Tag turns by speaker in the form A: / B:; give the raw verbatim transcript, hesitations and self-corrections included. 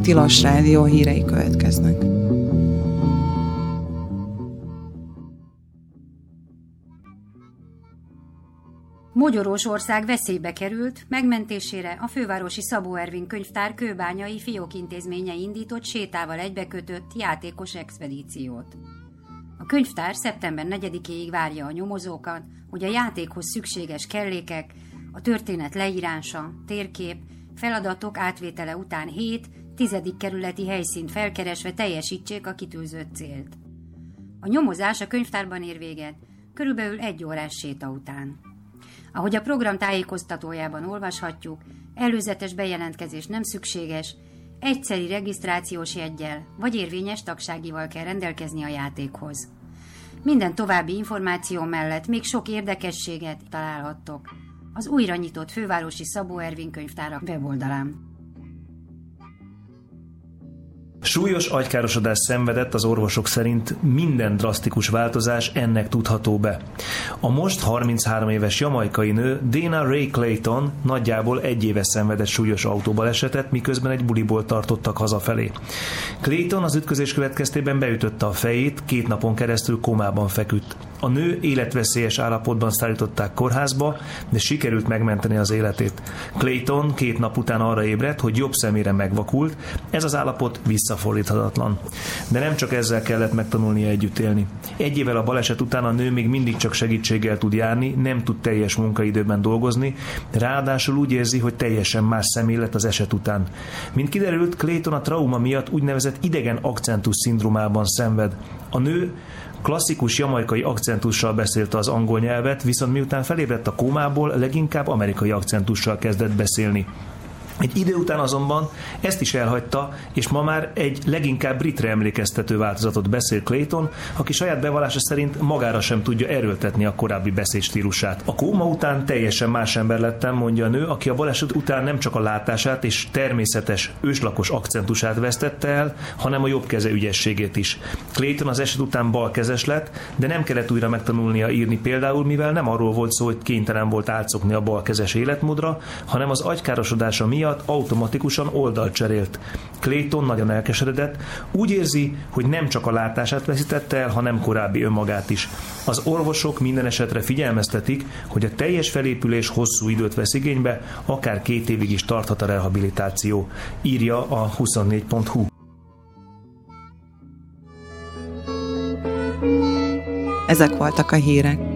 A: Tilos Rádió hírei következnek.
B: Magyarország veszélybe került, megmentésére a fővárosi Szabó Ervin könyvtár kőbányai fiókintézménye indított sétával egybekötött játékos expedíciót. A könyvtár szeptember negyedikéig várja a nyomozókat, hogy a játékhoz szükséges kellékek, a történet leírása, térkép, feladatok átvétele után hét, tizedik kerületi helyszínt felkeresve teljesítsék a kitűzött célt. A nyomozás a könyvtárban ér véget, körülbelül egy órás séta után. Ahogy a program tájékoztatójában olvashatjuk, előzetes bejelentkezés nem szükséges, egyszeri regisztrációs jeggyel vagy érvényes tagságival kell rendelkezni a játékhoz. Minden további információ mellett még sok érdekességet találhattok az újra nyitott fővárosi Szabó Ervin könyvtára weboldalán.
C: Súlyos agykárosodást szenvedett az orvosok szerint, minden drasztikus változás ennek tudható be. A most harminchárom éves jamaikai nő, Dana Ray Clayton nagyjából egy éve szenvedett súlyos autóbalesetet, miközben egy buliból tartottak hazafelé. Clayton az ütközés következtében beütötte a fejét, két napon keresztül kómában feküdt. A nő életveszélyes állapotban szállították kórházba, de sikerült megmenteni az életét. Clayton két nap után arra ébredt, hogy jobb szemére megvakult, ez az állapot visszafordíthatatlan. De nem csak ezzel kellett megtanulnia együtt élni. Egy évvel a baleset után a nő még mindig csak segítséggel tud járni, nem tud teljes munkaidőben dolgozni, ráadásul úgy érzi, hogy teljesen más személy lett az eset után. Mint kiderült, Clayton a trauma miatt úgynevezett idegen akcentus szindrómában szenved. A nő klasszikus jamaikai akcentussal beszélte az angol nyelvet, viszont miután felébredt a kómából, leginkább amerikai akcentussal kezdett beszélni. Egy idő után azonban ezt is elhagyta, és ma már egy leginkább britre emlékeztető változatot beszél Clayton, aki saját bevallása szerint magára sem tudja erőltetni a korábbi beszédstílusát. A kóma után teljesen más ember lettem, mondja a nő, aki a baleset után nem csak a látását és természetes őslakos akcentusát vesztette el, hanem a jobb keze ügyességét is. Clayton az eset után balkezes lett, de nem kellett újra megtanulnia írni például, mivel nem arról volt szó, hogy kénytelen volt átszokni a balkezes életmódra, hanem az agykárosodása miatt automatikusan oldalt cserélt. Clayton nagyon elkeseredett, úgy érzi, hogy nem csak a látását veszítette el, hanem korábbi önmagát is. Az orvosok minden esetre figyelmeztetik, hogy a teljes felépülés hosszú időt vesz igénybe, akár két évig is tarthat a rehabilitáció, írja a huszonnégy pont hu.
A: Ezek voltak a hírek.